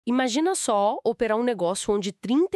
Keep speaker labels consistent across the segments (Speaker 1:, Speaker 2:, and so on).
Speaker 1: Imagina só operar um negócio onde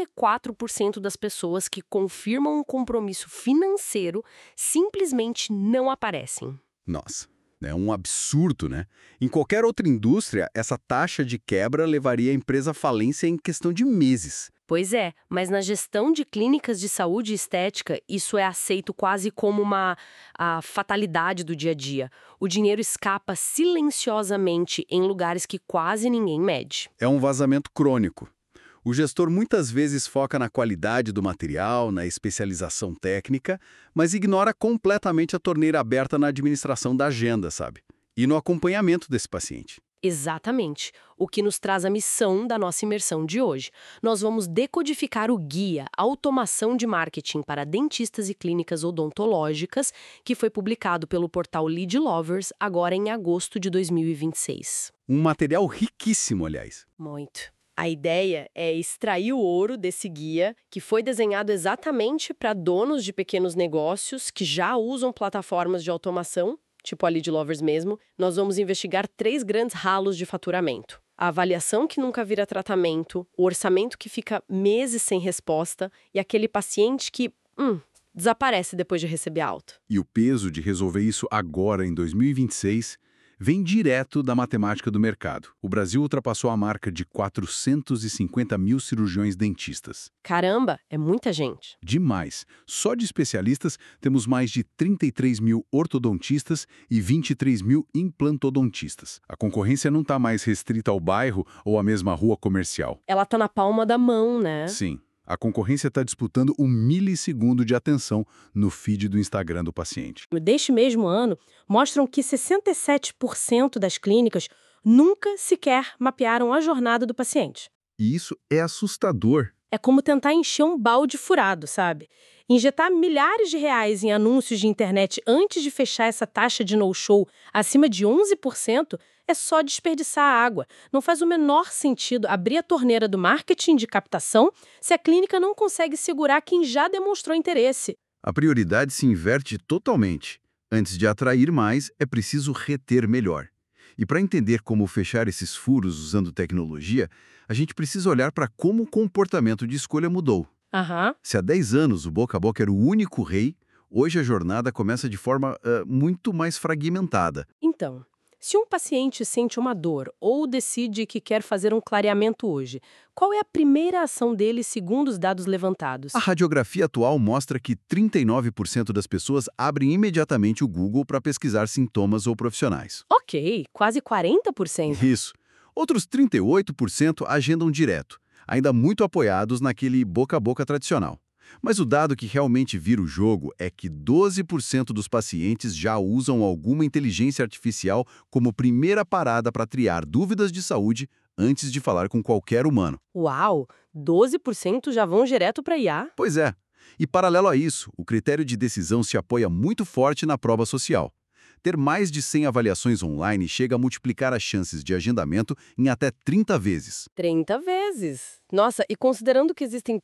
Speaker 1: 34% das pessoas que confirmam um compromisso financeiro simplesmente não aparecem.
Speaker 2: Nossa, é um absurdo, né? Em qualquer outra indústria, essa taxa de quebra levaria a empresa à falência em questão de meses.
Speaker 1: Pois é, mas na gestão de clínicas de saúde e estética, isso é aceito quase como a fatalidade do dia a dia. O dinheiro escapa silenciosamente em lugares que quase ninguém mede.
Speaker 2: É um vazamento crônico. O gestor muitas vezes foca na qualidade do material, na especialização técnica, mas ignora completamente a torneira aberta na administração da agenda, sabe? E no acompanhamento desse paciente.
Speaker 1: Exatamente. O que nos traz a missão da nossa imersão de hoje. Nós vamos decodificar o guia Automação de Marketing para Dentistas e Clínicas Odontológicas, que foi publicado pelo portal Lead Lovers agora em agosto de 2026.
Speaker 2: Um material riquíssimo, aliás.
Speaker 1: Muito. A ideia é extrair o ouro desse guia, que foi desenhado exatamente para donos de pequenos negócios que já usam plataformas de automação, tipo a Lead Lovers mesmo. Nós vamos investigar 3 grandes ralos de faturamento: a avaliação que nunca vira tratamento, o orçamento que fica meses sem resposta e aquele paciente que, desaparece depois de receber alta.
Speaker 2: E o peso de resolver isso agora, em 2026, vem direto da matemática do mercado. O Brasil ultrapassou a marca de 450 mil cirurgiões dentistas.
Speaker 1: Caramba, é muita gente.
Speaker 2: Demais. Só de especialistas, temos mais de 33 mil ortodontistas e 23 mil implantodontistas. A concorrência não está mais restrita ao bairro ou à mesma rua comercial.
Speaker 1: Ela tá na palma da mão, né?
Speaker 2: Sim. A concorrência está disputando um milissegundo de atenção no feed do Instagram do paciente.
Speaker 1: Deste mesmo ano, mostram que 67% das clínicas nunca sequer mapearam a jornada do paciente.
Speaker 2: E isso é assustador.
Speaker 1: É como tentar encher um balde furado, sabe? Injetar milhares de reais em anúncios de internet antes de fechar essa taxa de no-show acima de 11% é só desperdiçar água. Não faz o menor sentido abrir a torneira do marketing de captação se a clínica não consegue segurar quem já demonstrou interesse.
Speaker 2: A prioridade se inverte totalmente. Antes de atrair mais, é preciso reter melhor. E para entender como fechar esses furos usando tecnologia, a gente precisa olhar para como o comportamento de escolha mudou.
Speaker 1: Aham.
Speaker 2: Se há 10 anos o boca a boca era o único rei, hoje a jornada começa de forma muito mais fragmentada.
Speaker 1: Então, se um paciente sente uma dor ou decide que quer fazer um clareamento hoje, qual é a primeira ação dele segundo os dados levantados?
Speaker 2: A radiografia atual mostra que 39% das pessoas abrem imediatamente o Google para pesquisar sintomas ou profissionais.
Speaker 1: Ok, quase 40%.
Speaker 2: Isso. Outros 38% agendam direto, ainda muito apoiados naquele boca a boca tradicional. Mas o dado que realmente vira o jogo é que 12% dos pacientes já usam alguma inteligência artificial como primeira parada para triar dúvidas de saúde antes de falar com qualquer humano.
Speaker 1: Uau, 12% já vão direto para IA?
Speaker 2: Pois é. E paralelo a isso, o critério de decisão se apoia muito forte na prova social. Ter mais de 100 avaliações online chega a multiplicar as chances de agendamento em até 30 vezes.
Speaker 1: 30 vezes. Nossa, e considerando que existem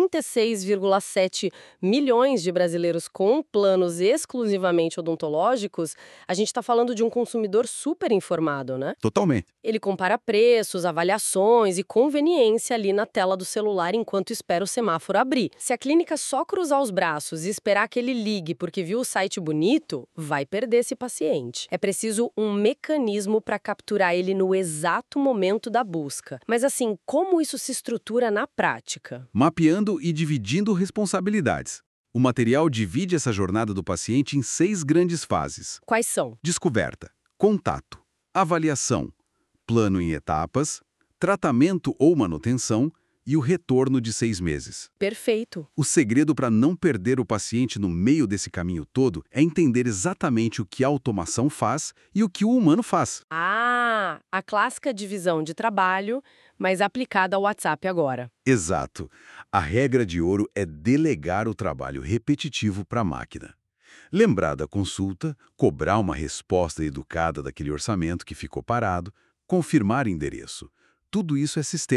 Speaker 1: 36,7 milhões de brasileiros com planos exclusivamente odontológicos, a gente está falando de um consumidor super informado, né?
Speaker 2: Totalmente.
Speaker 1: Ele compara preços, avaliações e conveniência ali na tela do celular enquanto espera o semáforo abrir. Se a clínica só cruzar os braços e esperar que ele ligue porque viu o site bonito, vai perder esse paciente. É preciso um mecanismo para capturar ele no exato momento da busca. Mas assim, como isso se estrutura na prática?
Speaker 2: Mapeando e dividindo responsabilidades. O material divide essa jornada do paciente em 6 grandes fases.
Speaker 1: Quais são?
Speaker 2: Descoberta, contato, avaliação, plano em etapas, tratamento ou manutenção e o retorno de 6 meses.
Speaker 1: Perfeito.
Speaker 2: O segredo para não perder o paciente no meio desse caminho todo é entender exatamente o que a automação faz e o que o humano faz.
Speaker 1: Ah, a clássica divisão de trabalho, mas aplicada ao WhatsApp agora.
Speaker 2: Exato. A regra de ouro é delegar o trabalho repetitivo para a máquina. Lembrar da consulta, cobrar uma resposta educada daquele orçamento que ficou parado, confirmar endereço. Tudo isso é sistema.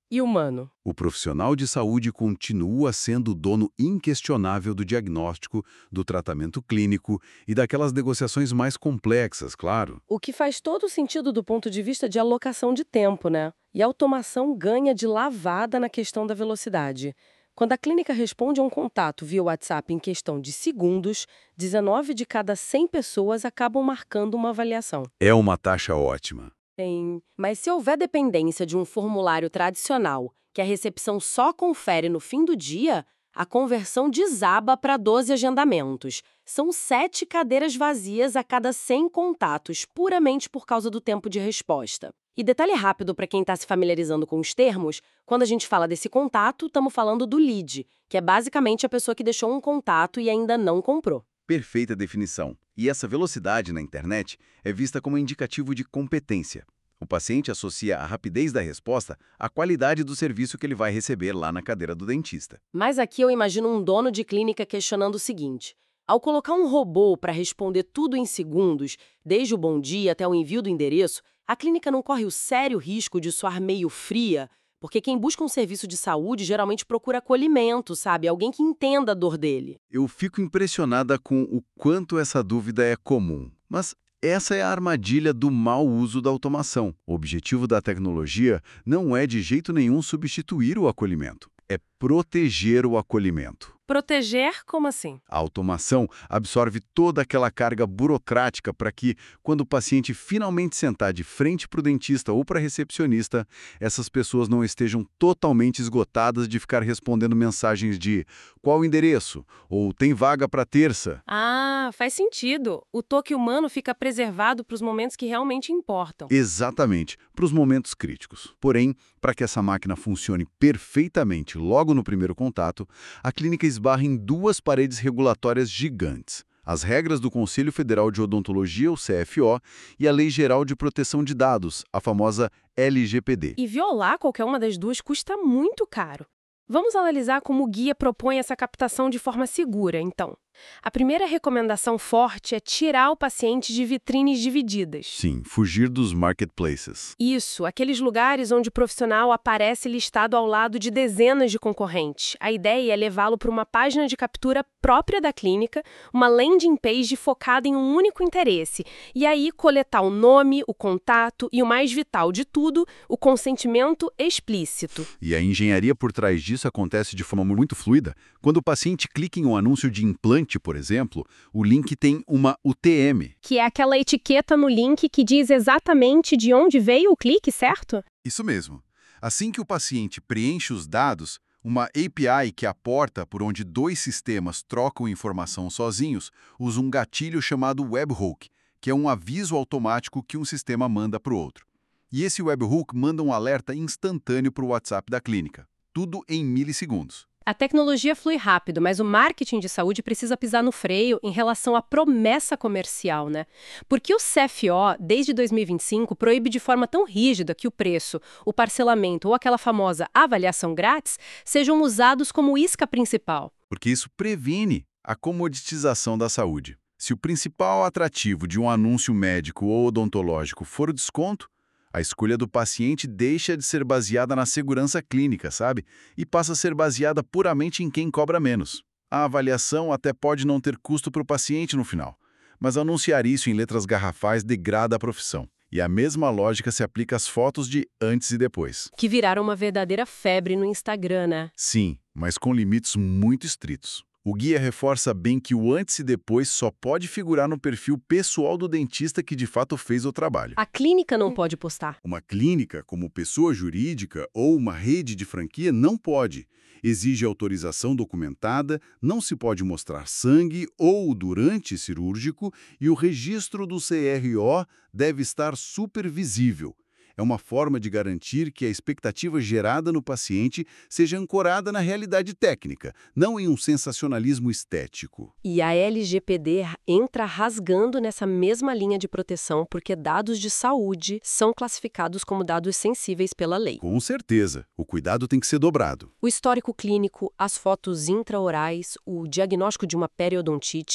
Speaker 1: E humano?
Speaker 2: O profissional de saúde continua sendo o dono inquestionável do diagnóstico, do tratamento clínico e daquelas negociações mais complexas, claro.
Speaker 1: O que faz todo sentido do ponto de vista de alocação de tempo, né? E a automação ganha de lavada na questão da velocidade. Quando a clínica responde a um contato via WhatsApp em questão de segundos, 19 de cada 100 pessoas acabam marcando uma avaliação.
Speaker 2: É uma taxa ótima.
Speaker 1: Mas se houver dependência de um formulário tradicional, que a recepção só confere no fim do dia, a conversão desaba para 12 agendamentos. São 7 cadeiras vazias a cada 100 contatos, puramente por causa do tempo de resposta. E detalhe rápido para quem está se familiarizando com os termos, quando a gente fala desse contato, estamos falando do lead, que é basicamente a pessoa que deixou um contato e ainda não comprou.
Speaker 2: Perfeita definição. E essa velocidade na internet é vista como indicativo de competência. O paciente associa a rapidez da resposta à qualidade do serviço que ele vai receber lá na cadeira do dentista.
Speaker 1: Mas aqui eu imagino um dono de clínica questionando o seguinte: ao colocar um robô para responder tudo em segundos, desde o bom dia até o envio do endereço, a clínica não corre o sério risco de soar meio fria? Porque quem busca um serviço de saúde geralmente procura acolhimento, sabe? Alguém que entenda a dor dele.
Speaker 2: Eu fico impressionada com o quanto essa dúvida é comum. Mas essa é a armadilha do mau uso da automação. O objetivo da tecnologia não é de jeito nenhum substituir o acolhimento, é proteger o acolhimento.
Speaker 1: Proteger? Como assim?
Speaker 2: A automação absorve toda aquela carga burocrática para que, quando o paciente finalmente sentar de frente para o dentista ou para a recepcionista, essas pessoas não estejam totalmente esgotadas de ficar respondendo mensagens de qual o endereço ou tem vaga para terça.
Speaker 1: Ah, faz sentido. O toque humano fica preservado para os momentos que realmente importam.
Speaker 2: Exatamente, para os momentos críticos. Porém, para que essa máquina funcione perfeitamente logo no primeiro contato, a clínica esbarra em duas paredes regulatórias gigantes: as regras do Conselho Federal de Odontologia, o CFO, e a Lei Geral de Proteção de Dados, a famosa LGPD.
Speaker 1: E violar qualquer uma das duas custa muito caro. Vamos analisar como o guia propõe essa captação de forma segura, então. A primeira recomendação forte é tirar o paciente de vitrines divididas.
Speaker 2: Sim, fugir dos marketplaces.
Speaker 1: Isso, aqueles lugares onde o profissional aparece listado ao lado de dezenas de concorrentes. A ideia é levá-lo para uma página de captura própria da clínica, uma landing page focada em um único interesse, e aí coletar o nome, o contato e, o mais vital de tudo, o consentimento explícito.
Speaker 2: E a engenharia por trás disso acontece de forma muito fluida. Quando o paciente clica em um anúncio de implante, por exemplo, o link tem uma UTM.
Speaker 1: Que é aquela etiqueta no link que diz exatamente de onde veio o clique, certo?
Speaker 2: Isso mesmo. Assim que o paciente preenche os dados, uma API que é a porta por onde dois sistemas trocam informação sozinhos usa um gatilho chamado webhook, que é um aviso automático que um sistema manda para o outro. E esse webhook manda um alerta instantâneo para o WhatsApp da clínica. Tudo em milissegundos.
Speaker 1: A tecnologia flui rápido, mas o marketing de saúde precisa pisar no freio em relação à promessa comercial, né? Porque o CFO, desde 2025, proíbe de forma tão rígida que o preço, o parcelamento ou aquela famosa avaliação grátis sejam usados como isca principal.
Speaker 2: Porque isso previne a comoditização da saúde. Se o principal atrativo de um anúncio médico ou odontológico for o desconto, a escolha do paciente deixa de ser baseada na segurança clínica, sabe? E passa a ser baseada puramente em quem cobra menos. A avaliação até pode não ter custo para o paciente no final, mas anunciar isso em letras garrafais degrada a profissão. E a mesma lógica se aplica às fotos de antes e depois.
Speaker 1: Que viraram uma verdadeira febre no Instagram, né?
Speaker 2: Sim, mas com limites muito estritos. O guia reforça bem que o antes e depois só pode figurar no perfil pessoal do dentista que de fato fez o trabalho.
Speaker 1: A clínica não pode postar.
Speaker 2: Uma clínica, como pessoa jurídica ou uma rede de franquia, não pode. Exige autorização documentada, não se pode mostrar sangue ou durante cirúrgico e o registro do CRO deve estar supervisível. É uma forma de garantir que a expectativa gerada no paciente seja ancorada na realidade técnica, não em um sensacionalismo estético.
Speaker 1: E a LGPD entra rasgando nessa mesma linha de proteção porque dados de saúde são classificados como dados sensíveis pela lei.
Speaker 2: Com certeza, o cuidado tem que ser dobrado.
Speaker 1: O histórico clínico, as fotos intraorais, o diagnóstico de uma periodontite,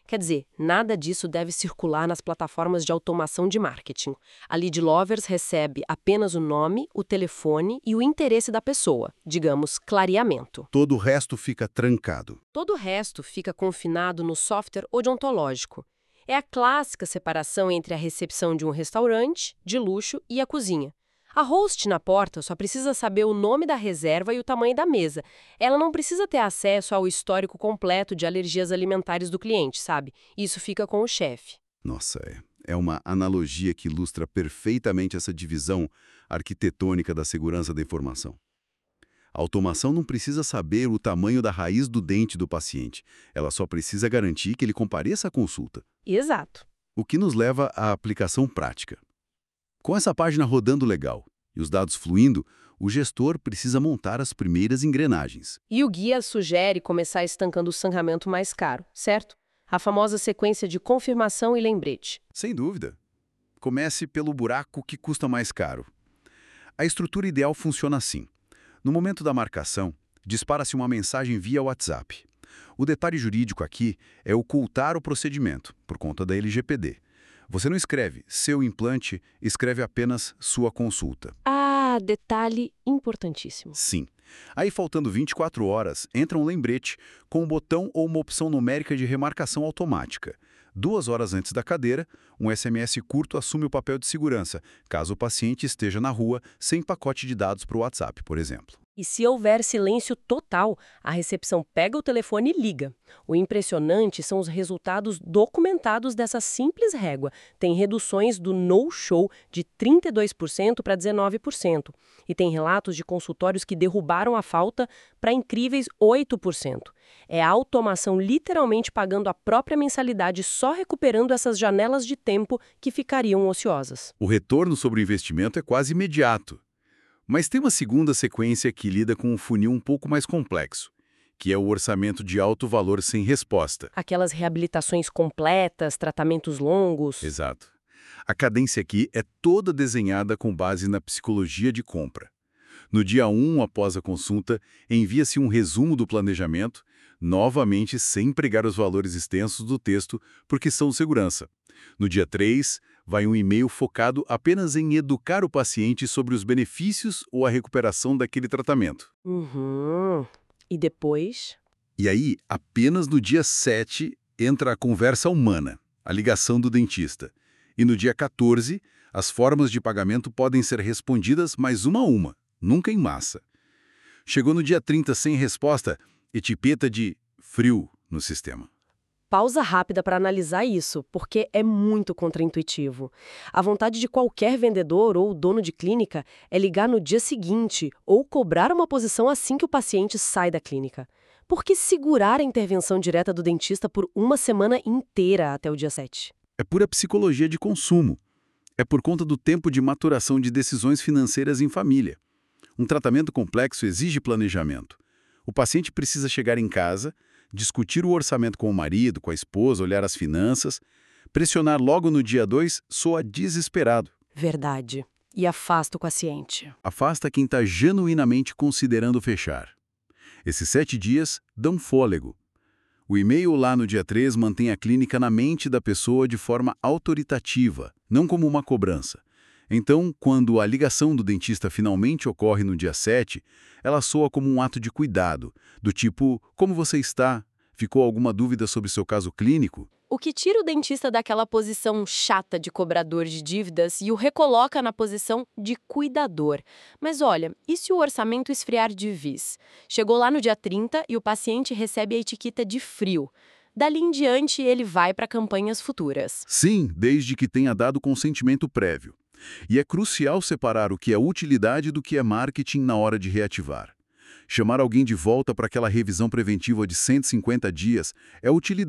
Speaker 1: Quer dizer, nada disso deve circular nas plataformas de automação de marketing. A Lead Lovers recebe apenas o nome, o telefone e o interesse da pessoa, digamos, clareamento.
Speaker 2: Todo o resto fica trancado.
Speaker 1: Todo o resto fica confinado no software odontológico. É a clássica separação entre a recepção de um restaurante, de luxo, e a cozinha. A host na porta só precisa saber o nome da reserva e o tamanho da mesa. Ela não precisa ter acesso ao histórico completo de alergias alimentares do cliente, sabe? Isso fica com o chefe.
Speaker 2: Nossa, é uma analogia que ilustra perfeitamente essa divisão arquitetônica da segurança da informação. A automação não precisa saber o tamanho da raiz do dente do paciente. Ela só precisa garantir que ele compareça à consulta.
Speaker 1: Exato.
Speaker 2: O que nos leva à aplicação prática. Com essa página rodando legal e os dados fluindo, o gestor precisa montar as primeiras engrenagens.
Speaker 1: E o guia sugere começar estancando o sangramento mais caro, certo? A famosa sequência de confirmação e lembrete.
Speaker 2: Sem dúvida. Comece pelo buraco que custa mais caro. A estrutura ideal funciona assim. No momento da marcação, dispara-se uma mensagem via WhatsApp. O detalhe jurídico aqui é ocultar o procedimento, por conta da LGPD. Você não escreve seu implante, escreve apenas sua consulta.
Speaker 1: Ah, detalhe importantíssimo.
Speaker 2: Sim. Aí, faltando 24 horas, entra um lembrete com um botão ou uma opção numérica de remarcação automática. 2 horas antes da cadeira, um SMS curto assume o papel de segurança, caso o paciente esteja na rua sem pacote de dados para o WhatsApp, por exemplo.
Speaker 1: E se houver silêncio total, a recepção pega o telefone e liga. O impressionante são os resultados documentados dessa simples régua. Tem reduções do no-show de 32% para 19%. E tem relatos de consultórios que derrubaram a falta para incríveis 8%. É a automação literalmente pagando a própria mensalidade, só recuperando essas janelas de tempo que ficariam ociosas.
Speaker 2: O retorno sobre o investimento é quase imediato. Mas tem uma segunda sequência que lida com um funil um pouco mais complexo, que é o orçamento de alto valor sem resposta.
Speaker 1: Aquelas reabilitações completas, tratamentos longos.
Speaker 2: Exato. A cadência aqui é toda desenhada com base na psicologia de compra. No dia 1 após a consulta, envia-se um resumo do planejamento, novamente sem empregar os valores extensos do texto, porque são segurança. No dia 3, vai um e-mail focado apenas em educar o paciente sobre os benefícios ou a recuperação daquele tratamento.
Speaker 1: E depois?
Speaker 2: E aí, apenas no dia 7, entra a conversa humana, a ligação do dentista. E no dia 14, as formas de pagamento podem ser respondidas mais uma a uma, nunca em massa. Chegou no dia 30 sem resposta, etiqueta de frio no sistema.
Speaker 1: Pausa rápida para analisar isso, porque é muito contraintuitivo. A vontade de qualquer vendedor ou dono de clínica é ligar no dia seguinte ou cobrar uma posição assim que o paciente sai da clínica. Por que segurar a intervenção direta do dentista por uma semana inteira até o dia 7?
Speaker 2: É pura psicologia de consumo. É por conta do tempo de maturação de decisões financeiras em família. Um tratamento complexo exige planejamento. O paciente precisa chegar em casa, discutir o orçamento com o marido, com a esposa, olhar as finanças. Pressionar logo no dia 2 soa desesperado.
Speaker 1: Verdade. E afasta o paciente.
Speaker 2: Afasta quem está genuinamente considerando fechar. Esses 7 dias dão fôlego. O e-mail lá no dia 3 mantém a clínica na mente da pessoa de forma autoritativa, não como uma cobrança. Então, quando a ligação do dentista finalmente ocorre no dia 7, ela soa como um ato de cuidado, do tipo, como você está? Ficou alguma dúvida sobre seu caso clínico?
Speaker 1: O que tira o dentista daquela posição chata de cobrador de dívidas e o recoloca na posição de cuidador. Mas olha, e se o orçamento esfriar de vez? Chegou lá no dia 30 e o paciente recebe a etiqueta de frio. Dali em diante, ele vai para campanhas futuras.
Speaker 2: Sim, desde que tenha dado consentimento prévio. E é crucial separar o que é utilidade do que é marketing na hora de reativar. Chamar alguém de volta para aquela revisão preventiva de 150 dias é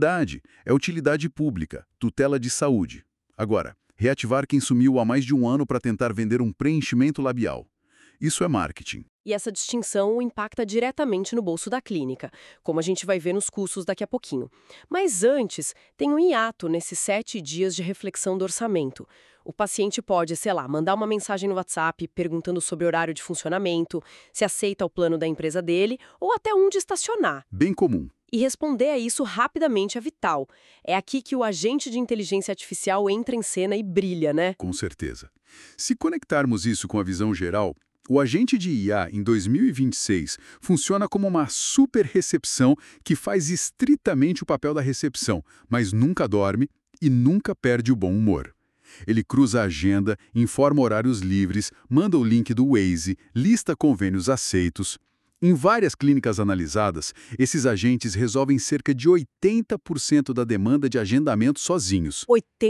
Speaker 2: utilidade pública, tutela de saúde. Agora, reativar quem sumiu há mais de um ano para tentar vender um preenchimento labial. Isso é marketing.
Speaker 1: E essa distinção impacta diretamente no bolso da clínica, como a gente vai ver nos custos daqui a pouquinho. Mas antes, tem um hiato nesses 7 dias de reflexão do orçamento. O paciente pode, sei lá, mandar uma mensagem no WhatsApp perguntando sobre horário de funcionamento, se aceita o plano da empresa dele ou até onde estacionar.
Speaker 2: Bem comum.
Speaker 1: E responder a isso rapidamente é vital. É aqui que o agente de inteligência artificial entra em cena e brilha, né?
Speaker 2: Com certeza. Se conectarmos isso com a visão geral, o agente de IA em 2026 funciona como uma super recepção que faz estritamente o papel da recepção, mas nunca dorme e nunca perde o bom humor. Ele cruza a agenda, informa horários livres, manda o link do Waze, lista convênios aceitos. Em várias clínicas analisadas, esses agentes resolvem cerca de 80% da demanda de agendamento sozinhos.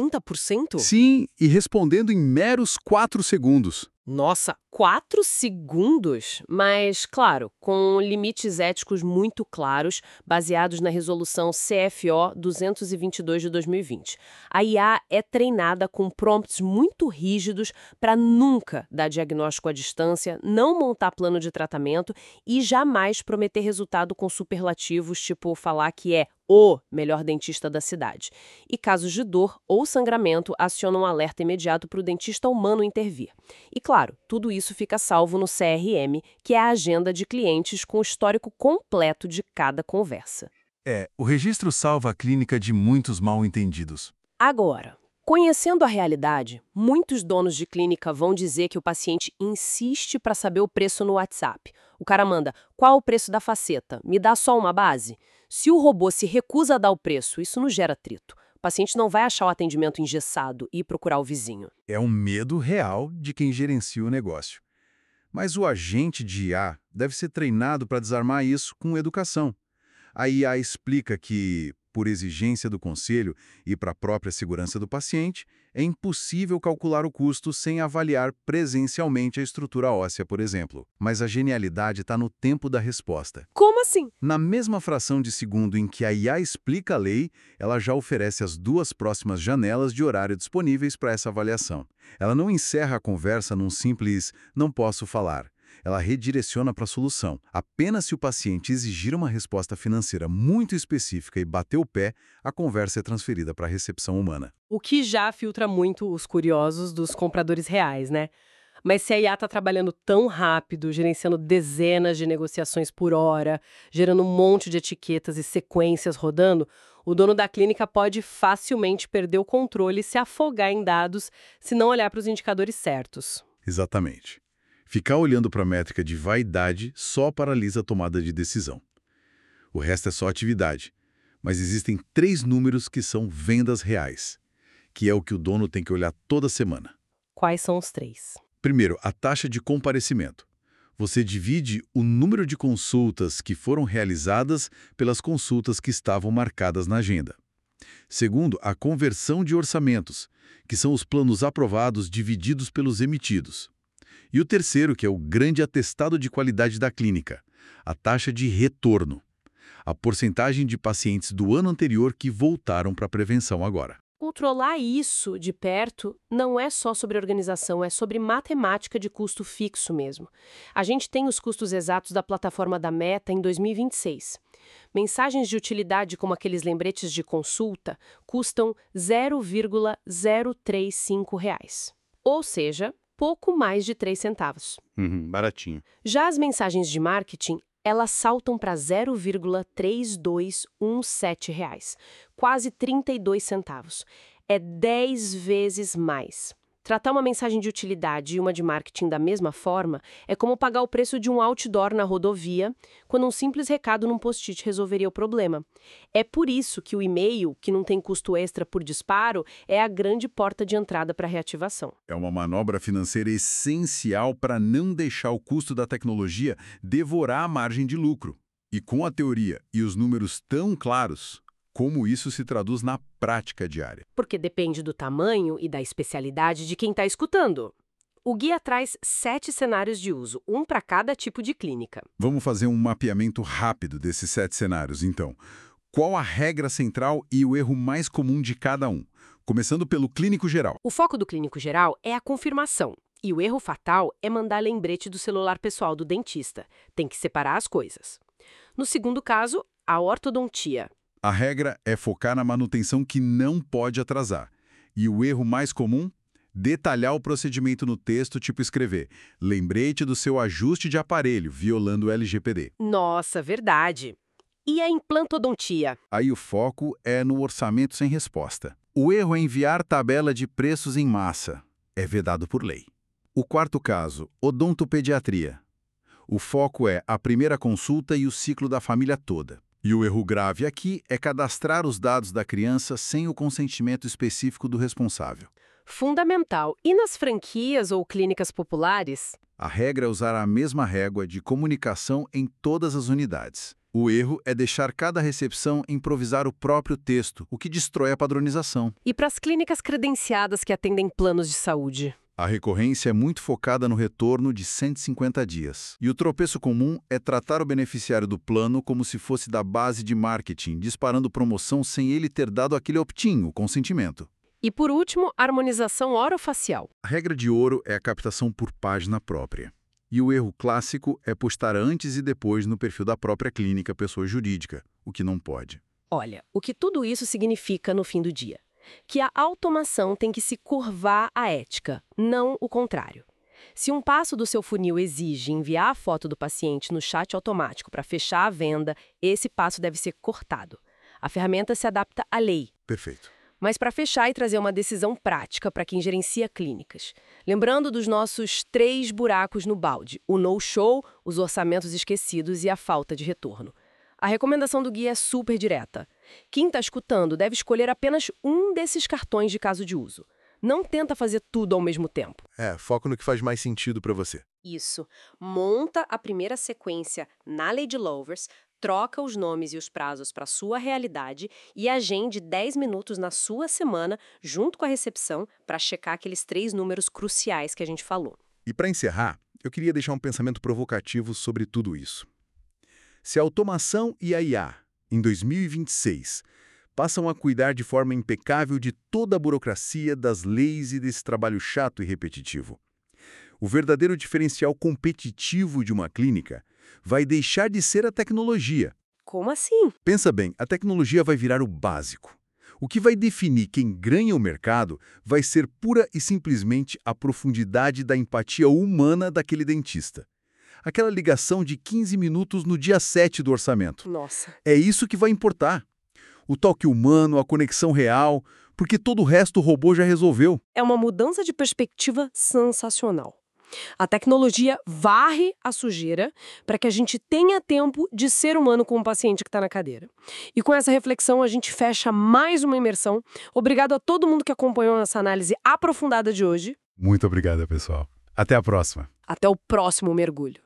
Speaker 1: 80%?
Speaker 2: Sim, e respondendo em meros 4 segundos.
Speaker 1: Nossa, 4 segundos? Mas, claro, com limites éticos muito claros, baseados na resolução CFO 222 de 2020. A IA é treinada com prompts muito rígidos para nunca dar diagnóstico à distância, não montar plano de tratamento e jamais prometer resultado com superlativos, tipo falar que é o melhor dentista da cidade. E casos de dor ou sangramento acionam um alerta imediato para o dentista humano intervir. E claro, tudo isso fica salvo no CRM, que é a agenda de clientes com o histórico completo de cada conversa.
Speaker 2: O registro salva a clínica de muitos mal-entendidos.
Speaker 1: Agora, conhecendo a realidade, muitos donos de clínica vão dizer que o paciente insiste para saber o preço no WhatsApp. O cara manda: qual o preço da faceta? Me dá só uma base? Se o robô se recusa a dar o preço, isso não gera atrito. O paciente não vai achar o atendimento engessado e ir procurar o vizinho.
Speaker 2: É um medo real de quem gerencia o negócio. Mas o agente de IA deve ser treinado para desarmar isso com educação. A IA explica que, por exigência do conselho e para a própria segurança do paciente, é impossível calcular o custo sem avaliar presencialmente a estrutura óssea, por exemplo. Mas a genialidade está no tempo da resposta.
Speaker 1: Como assim?
Speaker 2: Na mesma fração de segundo em que a IA explica a lei, ela já oferece as 2 próximas janelas de horário disponíveis para essa avaliação. Ela não encerra a conversa num simples "não posso falar". Ela redireciona para a solução. Apenas se o paciente exigir uma resposta financeira muito específica e bater o pé, a conversa é transferida para a recepção humana.
Speaker 1: O que já filtra muito os curiosos dos compradores reais, né? Mas se a IA está trabalhando tão rápido, gerenciando dezenas de negociações por hora, gerando um monte de etiquetas e sequências rodando, o dono da clínica pode facilmente perder o controle e se afogar em dados se não olhar para os indicadores certos.
Speaker 2: Exatamente. Ficar olhando para a métrica de vaidade só paralisa a tomada de decisão. O resto é só atividade. Mas existem 3 números que são vendas reais, que é o que o dono tem que olhar toda semana.
Speaker 1: Quais são os 3?
Speaker 2: Primeiro, a taxa de comparecimento. Você divide o número de consultas que foram realizadas pelas consultas que estavam marcadas na agenda. Segundo, a conversão de orçamentos, que são os planos aprovados divididos pelos emitidos. E o terceiro, que é o grande atestado de qualidade da clínica, a taxa de retorno, a porcentagem de pacientes do ano anterior que voltaram para a prevenção agora.
Speaker 1: Controlar isso de perto não é só sobre organização, é sobre matemática de custo fixo mesmo. A gente tem os custos exatos da plataforma da Meta em 2026. Mensagens de utilidade como aqueles lembretes de consulta custam R$ 0,035. Ou seja, pouco mais de 3 centavos.
Speaker 2: Baratinho.
Speaker 1: Já as mensagens de marketing, elas saltam para R$ 0,3217, quase 32 centavos. É 10 vezes mais. Tratar uma mensagem de utilidade e uma de marketing da mesma forma é como pagar o preço de um outdoor na rodovia, quando um simples recado num post-it resolveria o problema. É por isso que o e-mail, que não tem custo extra por disparo, é a grande porta de entrada para a reativação.
Speaker 2: É uma manobra financeira essencial para não deixar o custo da tecnologia devorar a margem de lucro. E com a teoria e os números tão claros, como isso se traduz na prática diária?
Speaker 1: Porque depende do tamanho e da especialidade de quem está escutando. O guia traz 7 cenários de uso, um para cada tipo de clínica.
Speaker 2: Vamos fazer um mapeamento rápido desses 7 cenários, então. Qual a regra central e o erro mais comum de cada um? Começando pelo clínico geral.
Speaker 1: O foco do clínico geral é a confirmação. E o erro fatal é mandar lembrete do celular pessoal do dentista. Tem que separar as coisas. No segundo caso, a ortodontia.
Speaker 2: A regra é focar na manutenção que não pode atrasar. E o erro mais comum? Detalhar o procedimento no texto, tipo escrever "lembrete do seu ajuste de aparelho, violando o LGPD".
Speaker 1: Nossa, verdade. E a implantodontia?
Speaker 2: Aí o foco é no orçamento sem resposta. O erro é enviar tabela de preços em massa. É vedado por lei. O quarto caso, odontopediatria. O foco é a primeira consulta e o ciclo da família toda. E o erro grave aqui é cadastrar os dados da criança sem o consentimento específico do responsável.
Speaker 1: Fundamental. E nas franquias ou clínicas populares?
Speaker 2: A regra é usar a mesma régua de comunicação em todas as unidades. O erro é deixar cada recepção improvisar o próprio texto, o que destrói a padronização.
Speaker 1: E para as clínicas credenciadas que atendem planos de saúde?
Speaker 2: A recorrência é muito focada no retorno de 150 dias. E o tropeço comum é tratar o beneficiário do plano como se fosse da base de marketing, disparando promoção sem ele ter dado aquele opt-in, o consentimento.
Speaker 1: E por último, harmonização orofacial.
Speaker 2: A regra de ouro é a captação por página própria. E o erro clássico é postar antes e depois no perfil da própria clínica pessoa jurídica, o que não pode.
Speaker 1: Olha, o que tudo isso significa no fim do dia? Que a automação tem que se curvar à ética, não o contrário. Se um passo do seu funil exige enviar a foto do paciente no chat automático para fechar a venda, esse passo deve ser cortado. A ferramenta se adapta à lei.
Speaker 2: Perfeito.
Speaker 1: Mas para fechar e trazer uma decisão prática para quem gerencia clínicas. Lembrando dos nossos 3 buracos no balde: o no-show, os orçamentos esquecidos e a falta de retorno. A recomendação do guia é super direta. Quem está escutando deve escolher apenas um desses cartões de caso de uso. Não tenta fazer tudo ao mesmo tempo.
Speaker 2: Foco no que faz mais sentido para você.
Speaker 1: Isso. Monta a primeira sequência na Lady Lovers, troca os nomes e os prazos para sua realidade e agende 10 minutos na sua semana, junto com a recepção, para checar aqueles 3 números cruciais que a gente falou.
Speaker 2: E para encerrar, eu queria deixar um pensamento provocativo sobre tudo isso. Se a automação e a IA, em 2026, passam a cuidar de forma impecável de toda a burocracia, das leis e desse trabalho chato e repetitivo, o verdadeiro diferencial competitivo de uma clínica vai deixar de ser a tecnologia.
Speaker 1: Como assim?
Speaker 2: Pensa bem, a tecnologia vai virar o básico. O que vai definir quem ganha o mercado vai ser pura e simplesmente a profundidade da empatia humana daquele dentista. Aquela ligação de 15 minutos no dia 7 do orçamento.
Speaker 1: Nossa.
Speaker 2: É isso que vai importar. O toque humano, a conexão real, porque todo o resto o robô já resolveu.
Speaker 1: É uma mudança de perspectiva sensacional. A tecnologia varre a sujeira para que a gente tenha tempo de ser humano com o paciente que está na cadeira. E com essa reflexão a gente fecha mais uma imersão. Obrigado a todo mundo que acompanhou essa análise aprofundada de hoje.
Speaker 2: Muito obrigado, pessoal. Até a próxima.
Speaker 1: Até o próximo mergulho.